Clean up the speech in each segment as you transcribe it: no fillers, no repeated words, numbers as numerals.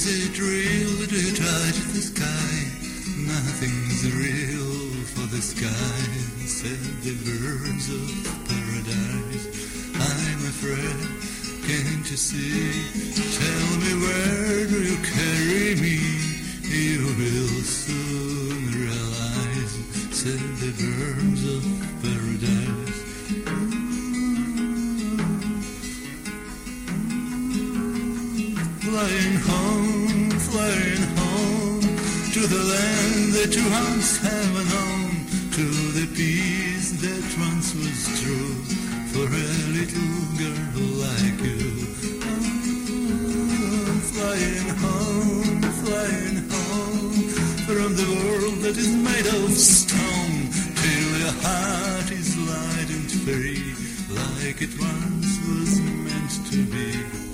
it real? Do you touch the sky? Nothing's real for the sky, said the birds of paradise. I'm afraid, can't you see? Tell me, where do you carry me? You will soon realize, said the birds of paradise. Flying home, to the land that you once have known, to the peace that once was true, for a little girl like you. Flying home, from the world that is made of stone, till your heart is light and free, like it once was meant to be.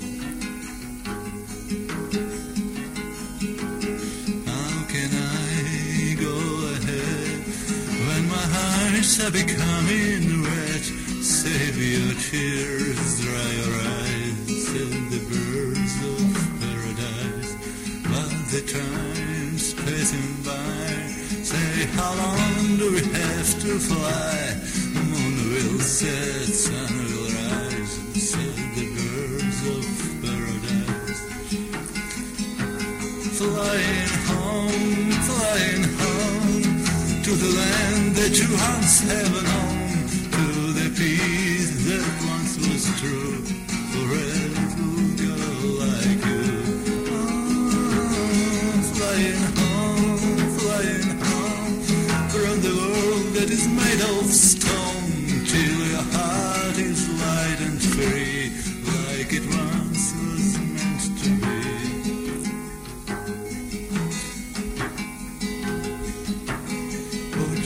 Are becoming wet, save your tears, dry your eyes, said the birds of paradise. But the time's passing by, say, how long do we have to fly? Moon will set, sun will rise, said the birds of paradise. Flying home, to the land that you once have known, to the peace that once was true, for a little girl like you. Flying home, from the world that is made of stone, till your heart is light and free, like it once was meant to be.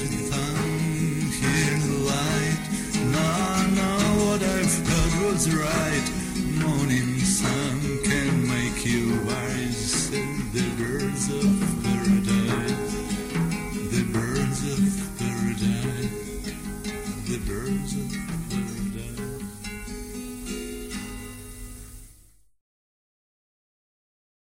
Right.